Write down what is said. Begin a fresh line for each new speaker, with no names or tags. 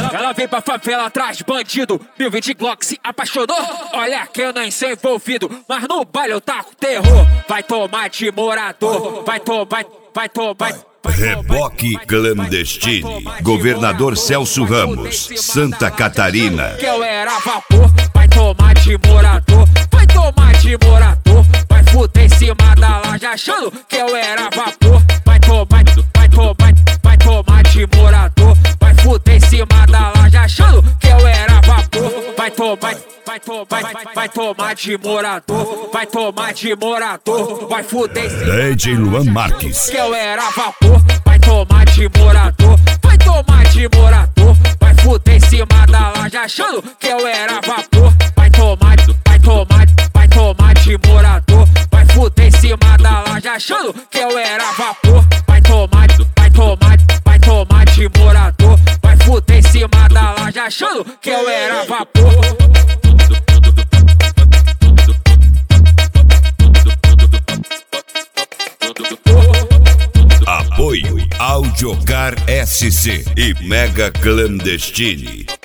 Ela veio pra favela atrás de bandido, 1020 Glock se apaixonou. Olha que eu nem sou envolvido, mas no baile eu taco terror. Vai tomar de morador, vai tomar.
Reboque clandestino. Governador Celso Ramos, Santa Catarina.
Que eu era vapor, vai tomar de morador, vai tomar de morador. Vai fuder em cima da laje achando que eu era vapor. Vai tomar de morador, vai fuder em cima da laje achando que eu era vapor. Vai tomar de morador, vai tomar de morador, vai fuder em cima
DJ Luan Marques.
que eu era vapor. Vai tomar de morador, vai tomar de morador, vai fuder em cima da laje achando que eu era vapor. Vai tomar de morador, vai fuder em cima da laje achando que eu era vapor. Vai tomar de morador, vai fuder em cima da laje achando que eu era vapor.
Apoio Audiocar SC e Mega Clandestine.